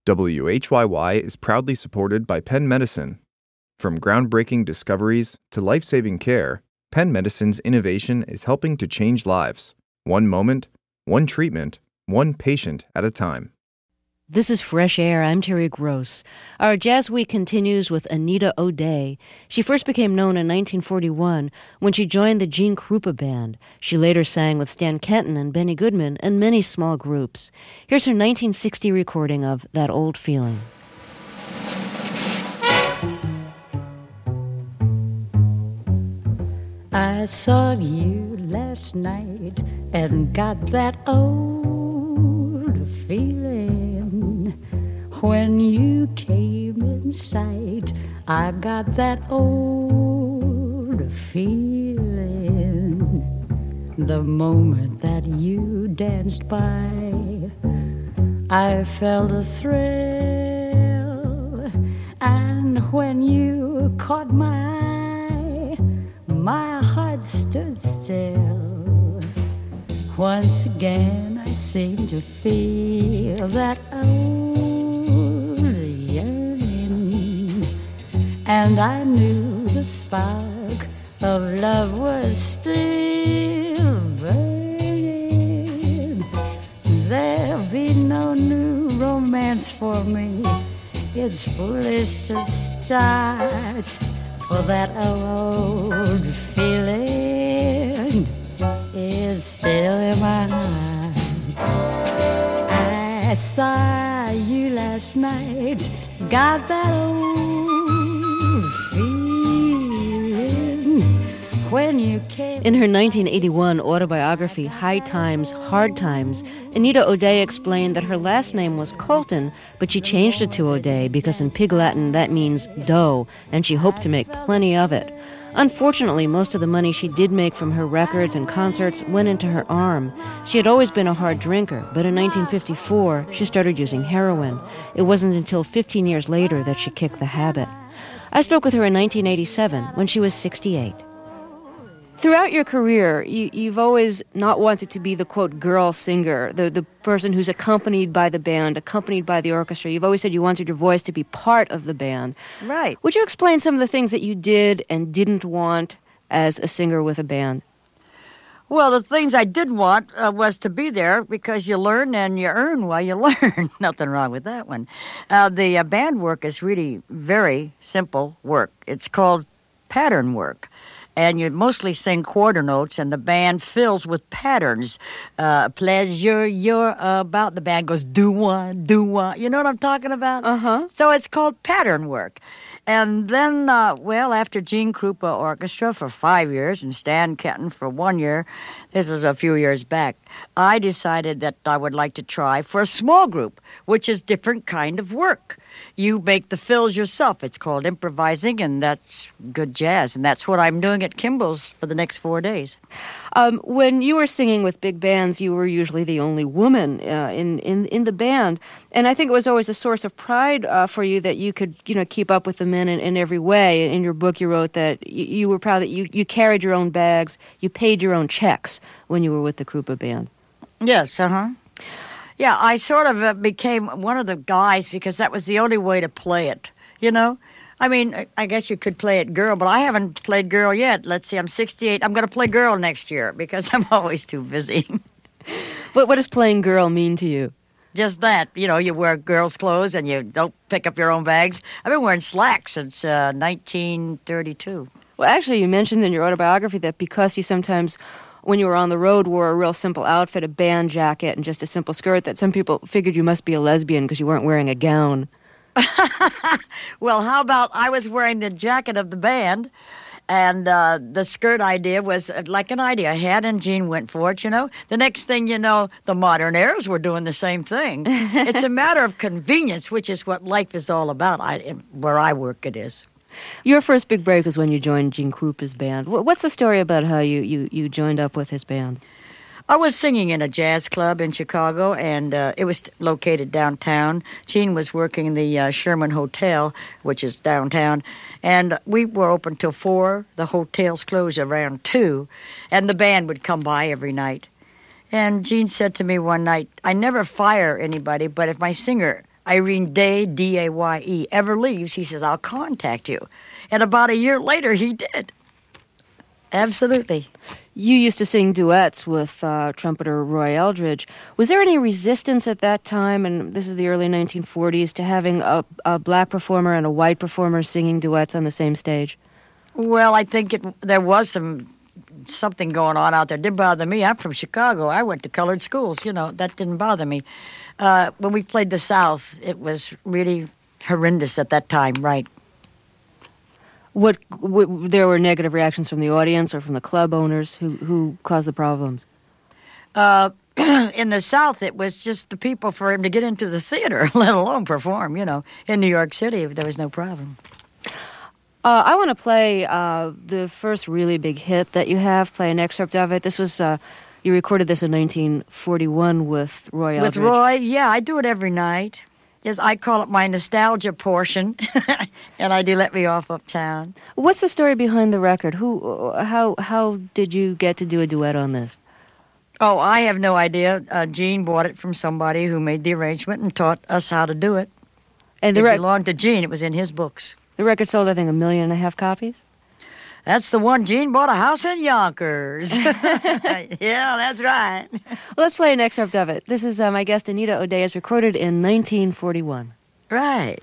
WHYY is proudly supported by Penn Medicine. From groundbreaking discoveries to life-saving care, Penn Medicine's innovation is helping to change lives. One moment, one treatment, one patient at a time. This is Fresh Air. I'm Terry Gross. Our Jazz Week continues with Anita O'Day. She first became known in 1941 when she joined the Gene Krupa Band. She later sang with Stan Kenton and Benny Goodman and many small groups. Here's her 1960 recording of That Old Feeling. I saw you last night and got that old feeling. When you came in sight, I got that old feeling. The moment that you danced by, I felt a thrill. And when you caught my eye, my heart stood still. Once again I seemed to feel that old yearning, and I knew the spark of love was still burning. There'll be no new romance for me. It's foolish to start, for that old feeling is still in my heart. I saw you last night, got that old feeling when you came. In her 1981 autobiography, High Times, Hard Times, Anita O'Day explained that her last name was Colton, but she changed it to O'Day because in Pig Latin that means dough, and she hoped to make plenty of it. Unfortunately, most of the money she did make from her records and concerts went into her arm. She had always been a hard drinker, but in 1954, she started using heroin. It wasn't until 15 years later that she kicked the habit. I spoke with her in 1987 when she was 68. Throughout your career, you've always not wanted to be the, quote, girl singer, the person who's accompanied by the band, accompanied by the orchestra. You've always said you wanted your voice to be part of the band. Right. Would you explain some of the things that you did and didn't want as a singer with a band? Well, the things I did want was to be there because you learn and you earn while you learn. Nothing wrong with that one. The band work is really very simple work. It's called pattern work. And you mostly sing quarter notes, and the band fills with patterns. Pleasure, you're about. The band goes, do one. You know what I'm talking about? Uh-huh. So it's called pattern work. And then, after Gene Krupa Orchestra for 5 years and Stan Kenton for 1 year, this is a few years back, I decided that I would like to try for a small group, which is different kind of work. You make the fills yourself. It's called improvising, and that's good jazz. And that's what I'm doing at Kimball's for the next 4 days. When you were singing with big bands, you were usually the only woman in the band. And I think it was always a source of pride for you that you could, keep up with the men in every way. In your book, you wrote that you were proud that you carried your own bags, you paid your own checks when you were with the Krupa Band. Yes, uh-huh. Yeah, I sort of became one of the guys because that was the only way to play it, I mean, I guess you could play it girl, but I haven't played girl yet. Let's see, I'm 68. I'm going to play girl next year because I'm always too busy. What does playing girl mean to you? Just that, you wear girls' clothes and you don't pick up your own bags. I've been wearing slacks since 1932. Well, actually, you mentioned in your autobiography that because you sometimes, when you were on the road, wore a real simple outfit, a band jacket, and just a simple skirt, that some people figured you must be a lesbian because you weren't wearing a gown. Well, how about I was wearing the jacket of the band, and the skirt idea was like an idea I had, and Gene went for it, The next thing you know, the Modern Airs were doing the same thing. It's a matter of convenience, which is what life is all about. Where I work, it is. Your first big break was when you joined Gene Krupa's band. What's the story about how you joined up with his band? I was singing in a jazz club in Chicago, and it was located downtown. Gene was working in the Sherman Hotel, which is downtown, and we were open till 4. The hotel's closed around 2, and the band would come by every night. And Gene said to me one night, I never fire anybody, but if my singer Irene Day, D-A-Y-E, ever leaves, he says, I'll contact you. And about a year later, he did. Absolutely. You used to sing duets with trumpeter Roy Eldridge. Was there any resistance at that time, and this is the early 1940s, to having a black performer and a white performer singing duets on the same stage? Well, I think there was something going on out there. It didn't bother me. I'm from Chicago. I went to colored schools. That didn't bother me. When we played the South, it was really horrendous at that time, right? What there were negative reactions from the audience or from the club owners who caused the problems? In the South, it was just the people for him to get into the theater, let alone perform. In New York City, there was no problem. I want to play the first really big hit that you have, play an excerpt of it. This was, you recorded this in 1941 with Roy Eldridge. With Roy, yeah, I do it every night. Yes, I call it my nostalgia portion, and I do Let Me Off Uptown. What's the story behind the record? How did you get to do a duet on this? Oh, I have no idea. Gene bought it from somebody who made the arrangement and taught us how to do it. And it belonged to Gene. It was in his books. The record sold, I think, 1.5 million copies? That's the one. Gene bought a house in Yonkers. Yeah, that's right. Well, let's play an excerpt of it. This is my guest, Anita O'Day. It's recorded in 1941. Right.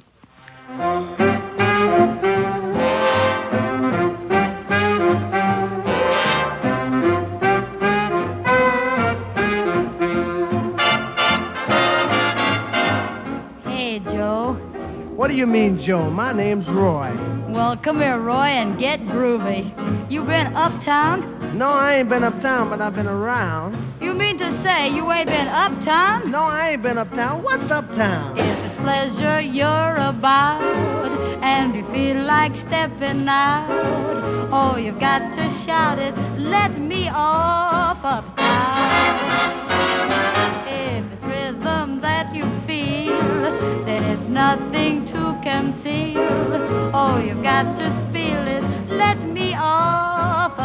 Hey, Joe. What do you mean, Joe? My name's Roy. Well, come here, Roy, and get groovy. You been uptown? No, I ain't been uptown, but I've been around. You mean to say you ain't been uptown? No, I ain't been uptown. What's uptown? If it's pleasure you're about, and you feel like stepping out, all you've got to shout is, let me off uptown. If it's rhythm that you feel, then it's nothing to conceal. All you've got to spiel is, let me off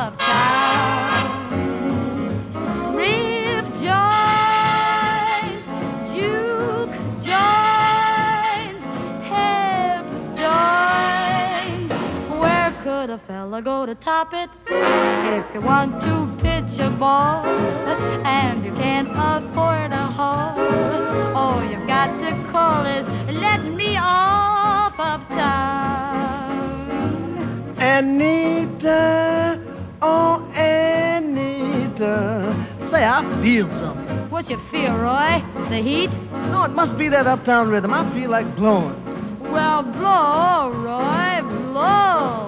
uptown. Rib joints, juke joints, hip joints. Where could a fella go to top it? If you want to pitch a ball and you can't afford a hall, all you've got to call is, let me off uptown. Anita, oh Anita, say I feel something. What you feel, Roy? The heat? No, it must be that uptown rhythm. I feel like blowing. Well, blow, Roy, blow.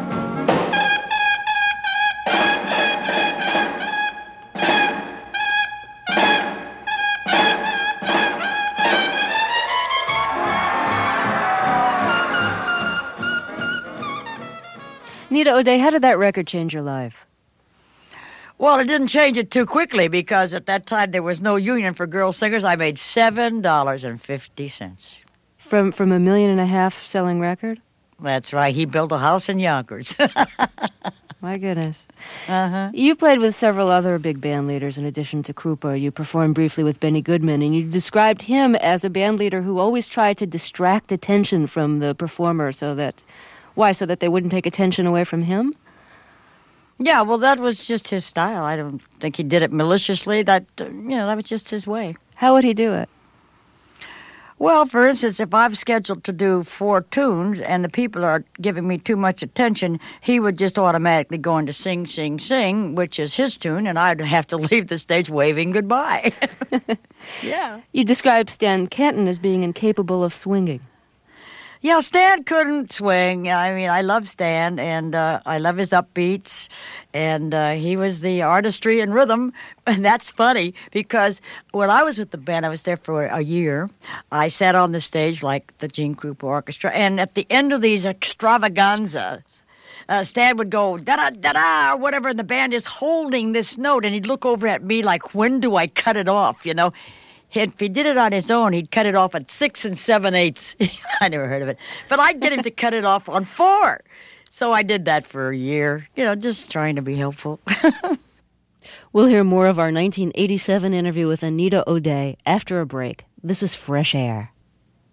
Anita O'Day, how did that record change your life? Well, it didn't change it too quickly because at that time there was no union for girl singers. I made $7.50. From 1.5 million selling record? That's right. He built a house in Yonkers. My goodness. Uh-huh. You played with several other big band leaders in addition to Krupa. You performed briefly with Benny Goodman, and you described him as a band leader who always tried to distract attention from the performer so that they wouldn't take attention away from him? Yeah, well, that was just his style. I don't think he did it maliciously. That was just his way. How would he do it? Well, for instance, if I've scheduled to do 4 tunes and the people are giving me too much attention, he would just automatically go into Sing, Sing, Sing, which is his tune, and I'd have to leave the stage waving goodbye. Yeah. You described Stan Kenton as being incapable of swinging. Yeah, Stan couldn't swing. I mean, I love Stan, and I love his upbeats, and he was the artistry and rhythm, and that's funny, because when I was with the band, I was there for a year. I sat on the stage like the Gene Krupa Orchestra, and at the end of these extravaganzas, Stan would go, da-da-da-da, or whatever, and the band is holding this note, and he'd look over at me like, when do I cut it off, you know? If he did it on his own, he'd cut it off at 6 7/8. I never heard of it. But I'd get him to cut it off on 4. So I did that for a year, just trying to be helpful. We'll hear more of our 1987 interview with Anita O'Day after a break. This is Fresh Air.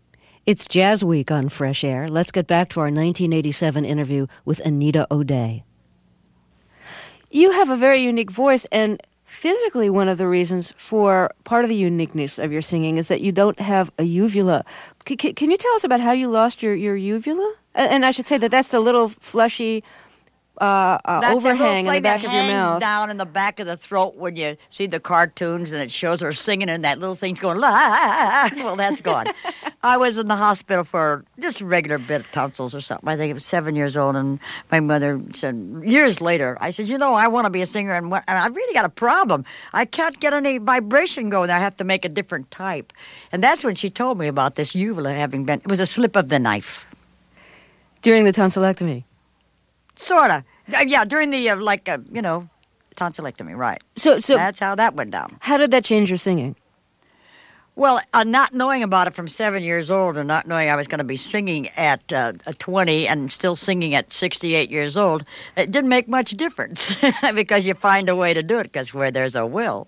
It's Jazz Week on Fresh Air. Let's get back to our 1987 interview with Anita O'Day. You have a very unique voice, and physically one of the reasons for part of the uniqueness of your singing is that you don't have a uvula. Can you tell us about how you lost your uvula? And I should say that's the little fleshy overhang in the back of your mouth. Down in the back of the throat when you see the cartoons and it shows her singing and that little thing's going, la. Well, that's gone. I was in the hospital for just a regular bit of tonsils or something. I think it was 7 years old, and my mother said, years later, I said, I want to be a singer, and I really got a problem. I can't get any vibration going. I have to make a different type. And that's when she told me about this uvula it was a slip of the knife. During the tonsillectomy? Sort of. Yeah, during the, tonsillectomy, right. So that's how that went down. How did that change your singing? Well, not knowing about it from 7 years old and not knowing I was going to be singing at 20 and still singing at 68 years old, it didn't make much difference because you find a way to do it, because where there's a will,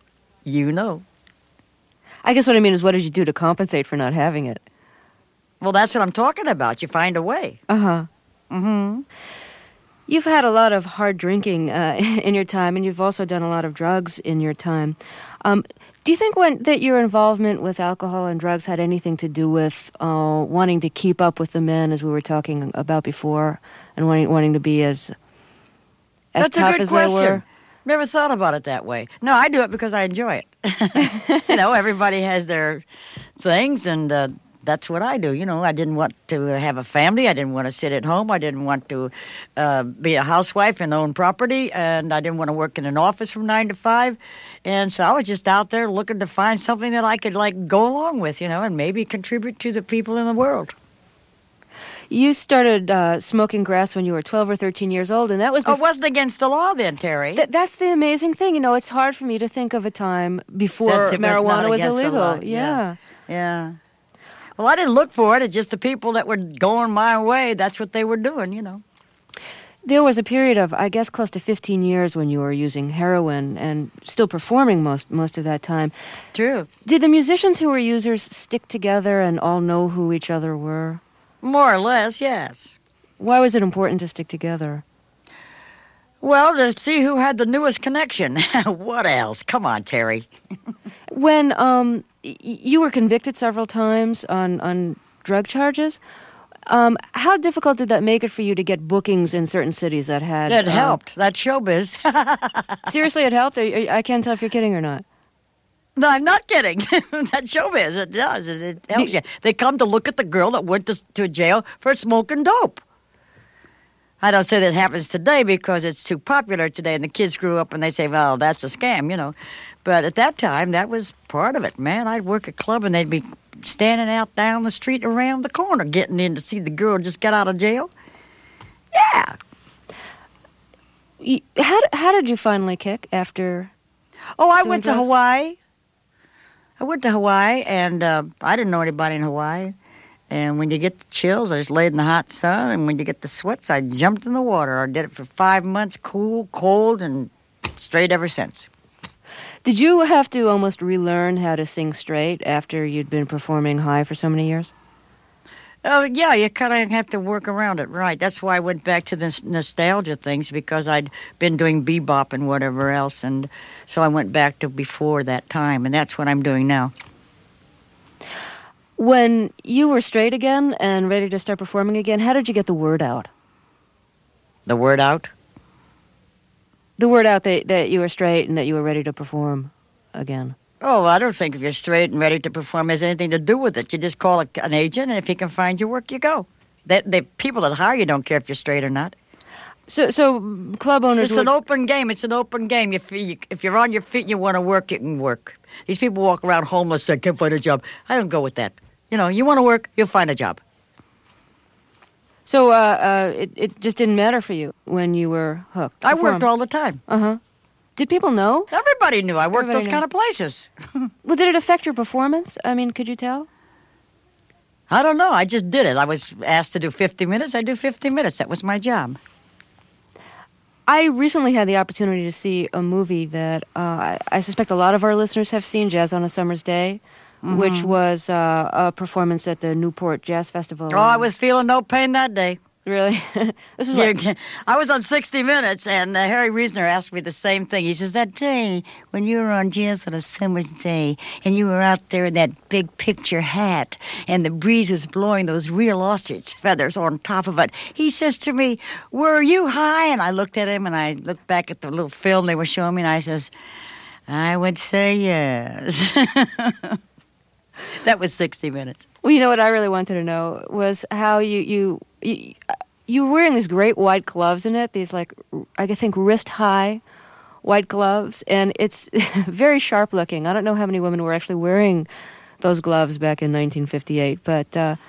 I guess what I mean is, what did you do to compensate for not having it? Well, that's what I'm talking about. You find a way. Uh-huh. Mm-hmm. You've had a lot of hard drinking in your time, and you've also done a lot of drugs in your time. Do you think that your involvement with alcohol and drugs had anything to do with wanting to keep up with the men, as we were talking about before, and wanting to be as tough as they were? Never thought about it that way. No, I do it because I enjoy it. Everybody has their things, and that's what I do. I didn't want to have a family. I didn't want to sit at home. I didn't want to be a housewife and own property. And I didn't want to work in an office from 9 to 5. And so I was just out there looking to find something that I could, go along with, and maybe contribute to the people in the world. You started smoking grass when you were 12 or 13 years old, and that was... it wasn't against the law then, Terry. That's the amazing thing. It's hard for me to think of a time before marijuana was illegal. Yeah. Well, I didn't look for it. It's just the people that were going my way. That's what they were doing, There was a period of, I guess, close to 15 years when you were using heroin and still performing most of that time. True. Did the musicians who were users stick together and all know who each other were? More or less, yes. Why was it important to stick together? Well, to see who had the newest connection. What else? Come on, Terry. When you were convicted several times on drug charges, how difficult did that make it for you to get bookings in certain cities that had... It helped. That's showbiz. Seriously, it helped? I can't tell if you're kidding or not. No, I'm not kidding. That's showbiz. It does. It helps you. They come to look at the girl that went to jail for smoking dope. I don't say that happens today because it's too popular today and the kids grew up and they say, well, that's a scam, But at that time, that was part of it, man. I'd work a club and they'd be standing out down the street around the corner getting in to see the girl just get out of jail. Yeah. How did you finally kick after... Oh, I went to Hawaii. And I didn't know anybody in Hawaii. And when you get the chills, I just laid in the hot sun. And when you get the sweats, I jumped in the water. I did it for 5 months, cool, cold, and straight ever since. Did you have to almost relearn how to sing straight after you'd been performing high for so many years? Yeah, you kind of have to work around it, right. That's why I went back to the nostalgia things, because I'd been doing bebop and whatever else. And so I went back to before that time, and that's what I'm doing now. When you were straight again and ready to start performing again, how did you get the word out? The word out? The word out that you were straight and that you were ready to perform again. Oh, I don't think if you're straight and ready to perform has anything to do with it. You just call an agent, and if he can find your work, you go. The people that hire you don't care if you're straight or not. So club owners... It's an open game. It's an open game. If you're on your feet and you want to work, you can work. These people walk around homeless and can't find a job. I don't go with that. You want to work, you'll find a job. So it just didn't matter for you when you were hooked? I worked all the time. Uh-huh. Did people know? Everybody knew. I worked those kind of places. Well, did it affect your performance? I mean, could you tell? I don't know. I just did it. I was asked to do 50 minutes. I do 50 minutes. That was my job. I recently had the opportunity to see a movie that I suspect a lot of our listeners have seen, Jazz on a Summer's Day, which was a performance at the Newport Jazz Festival. Oh, I was feeling no pain that day. Really? This is what... I was on 60 Minutes, and Harry Reasoner asked me the same thing. He says, that day when you were on Jazz on a Summer's Day, and you were out there in that big picture hat, and the breeze was blowing those real ostrich feathers on top of it, he says to me, were you high? And I looked at him, and I looked back at the little film they were showing me, and I says, I would say yes. That was 60 Minutes. Well, you know what I really wanted to know was how you were wearing these great white gloves in it, these like, I think wrist-high white gloves, and it's very sharp looking. I don't know how many women were actually wearing those gloves back in 1958, but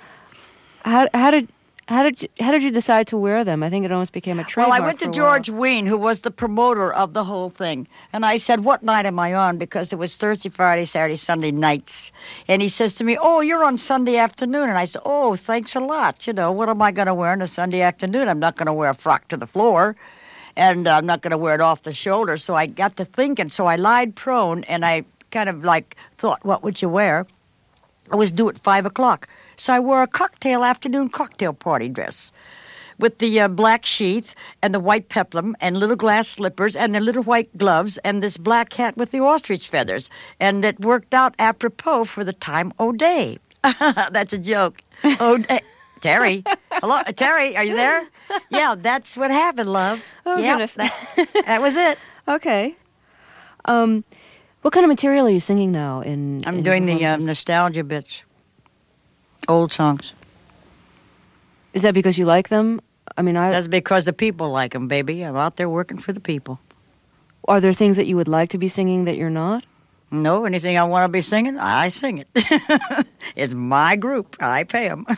how did you decide to wear them? I think it almost became a trademark. Well, I went to George Wein, who was the promoter of the whole thing. And I said, what night am I on? Because it was Thursday, Friday, Saturday, Sunday nights. And he says to me, oh, you're on Sunday afternoon. And I said, oh, thanks a lot. You know, what am I going to wear on a Sunday afternoon? I'm not going to wear a frock to the floor. And I'm not going to wear it off the shoulder. So I got to thinking. So I lied prone, and I kind of like thought, what would you wear? I was due at 5 o'clock. So I wore a afternoon cocktail party dress with the black sheath and the white peplum and little glass slippers and the little white gloves and this black hat with the ostrich feathers. And it worked out apropos for the time O'Day. That's a joke. O'Day. Terry. Hello, Terry, are you there? Yeah, that's what happened, love. Oh, yep, goodness. That was it. Okay. What kind of material are you singing now? I'm doing the nostalgia bits. Old songs. Is that because you like them? I mean, That's because the people like them, baby. I'm out there working for the people. Are there things that you would like to be singing that you're not? No, anything I want to be singing, I sing it. It's my group. I pay them.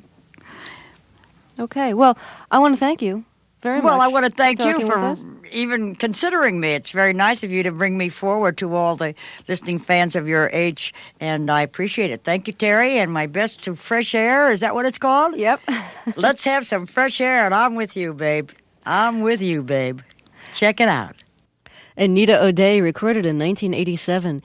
Okay. Well, I want to thank you very much. Well, I want to thank you talking with for us. even considering me. It's very nice of you to bring me forward to all the listening fans of your age, and I appreciate it. Thank you, Terry, and my best to Fresh Air. Is that what it's called? Yep. Let's have some fresh air, and I'm with you, babe. I'm with you, babe. Check it out. Anita O'Day recorded in 1987.